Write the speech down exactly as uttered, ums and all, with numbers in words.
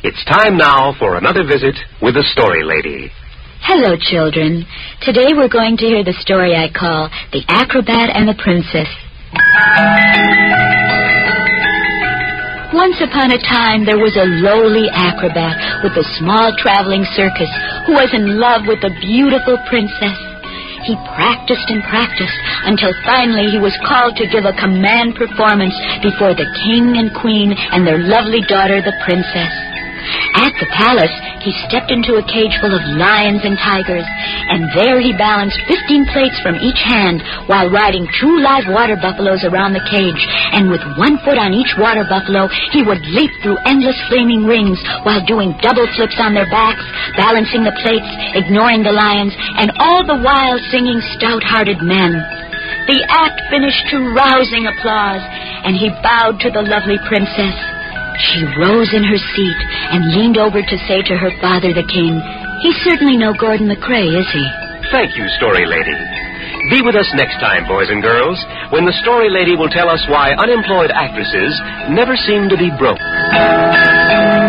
It's time now for another visit with the Story Lady. Hello, children. Today we're going to hear the story I call The Acrobat and the Princess. Once upon a time, there was a lowly acrobat with a small traveling circus who was in love with a beautiful princess. He practiced and practiced until finally he was called to give a command performance before the king and queen and their lovely daughter, the princess. At the palace, he stepped into a cage full of lions and tigers, and there he balanced fifteen plates from each hand while riding two live water buffaloes around the cage. And with one foot on each water buffalo, he would leap through endless flaming rings while doing double flips on their backs, balancing the plates, ignoring the lions, and all the while singing stout-hearted men. The act finished to rousing applause, and he bowed to the lovely princess. She rose in her seat and leaned over to say to her father, the king, "He's certainly no Gordon MacRae, is he?" Thank you, Story Lady. Be with us next time, boys and girls, when the Story Lady will tell us why unemployed actresses never seem to be broke.